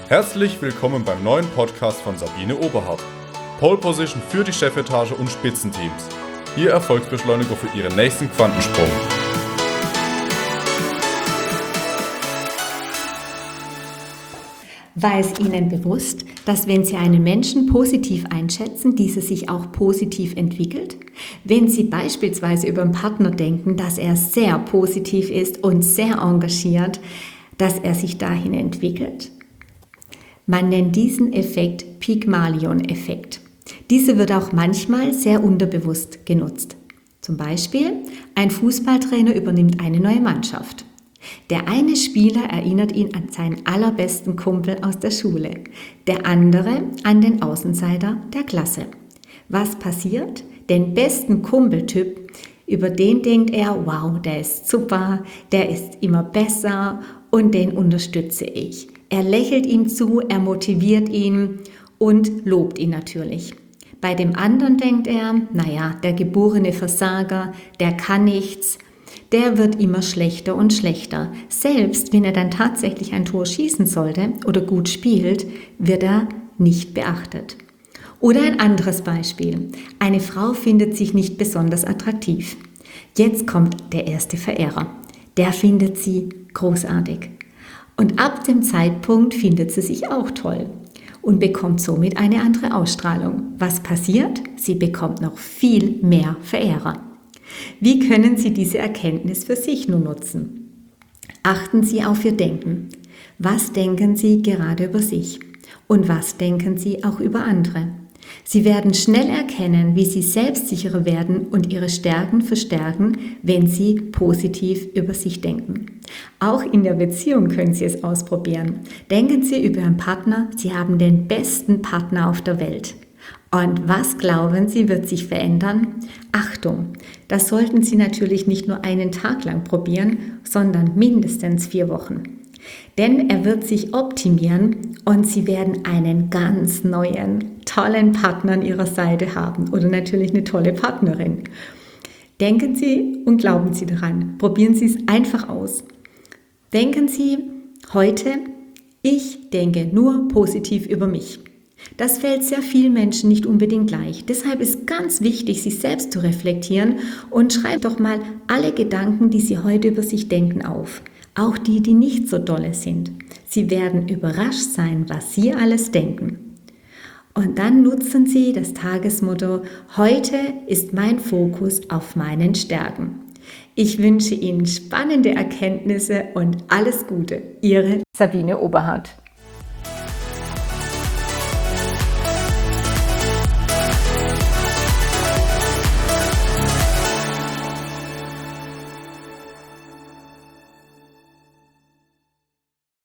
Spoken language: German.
Herzlich willkommen beim neuen Podcast von Sabine Oberhardt. Pole Position für die Chefetage und Spitzenteams. Ihr Erfolgsbeschleuniger für Ihren nächsten Quantensprung. War es Ihnen bewusst, dass wenn Sie einen Menschen positiv einschätzen, dieser sich auch positiv entwickelt? Wenn Sie beispielsweise über einen Partner denken, dass er sehr positiv ist und sehr engagiert, dass er sich dahin entwickelt? Man nennt diesen Effekt Pygmalion-Effekt. Dieser wird auch manchmal sehr unterbewusst genutzt. Zum Beispiel, ein Fußballtrainer übernimmt eine neue Mannschaft. Der eine Spieler erinnert ihn an seinen allerbesten Kumpel aus der Schule, der andere an den Außenseiter der Klasse. Was passiert? Den besten Kumpeltyp, über den denkt er, wow, der ist super, der ist immer besser und den unterstütze ich. Er lächelt ihm zu, er motiviert ihn und lobt ihn natürlich. Bei dem anderen denkt er, naja, der geborene Versager, der kann nichts, der wird immer schlechter und schlechter. Selbst wenn er dann tatsächlich ein Tor schießen sollte oder gut spielt, wird er nicht beachtet. Oder ein anderes Beispiel. Eine Frau findet sich nicht besonders attraktiv. Jetzt kommt der erste Verehrer. Der findet sie großartig. Und ab dem Zeitpunkt findet sie sich auch toll und bekommt somit eine andere Ausstrahlung. Was passiert? Sie bekommt noch viel mehr Verehrer. Wie können Sie diese Erkenntnis für sich nun nutzen? Achten Sie auf Ihr Denken. Was denken Sie gerade über sich? Und was denken Sie auch über andere? Sie werden schnell erkennen, wie Sie selbstsicherer werden und Ihre Stärken verstärken, wenn Sie positiv über sich denken. Auch in der Beziehung können Sie es ausprobieren. Denken Sie über Ihren Partner, Sie haben den besten Partner auf der Welt. Und was glauben Sie, wird sich verändern? Achtung, das sollten Sie natürlich nicht nur einen Tag lang probieren, sondern mindestens 4 Wochen. Denn er wird sich optimieren und Sie werden einen ganz neuen, tollen Partner an Ihrer Seite haben oder natürlich eine tolle Partnerin. Denken Sie und glauben Sie daran. Probieren Sie es einfach aus. Denken Sie heute, ich denke nur positiv über mich. Das fällt sehr vielen Menschen nicht unbedingt leicht. Deshalb ist ganz wichtig, sich selbst zu reflektieren und schreibt doch mal alle Gedanken, die Sie heute über sich denken, auf. Auch die, die nicht so dolle sind. Sie werden überrascht sein, was Sie alles denken. Und dann nutzen Sie das Tagesmotto, heute ist mein Fokus auf meinen Stärken. Ich wünsche Ihnen spannende Erkenntnisse und alles Gute. Ihre Sabine Oberhardt.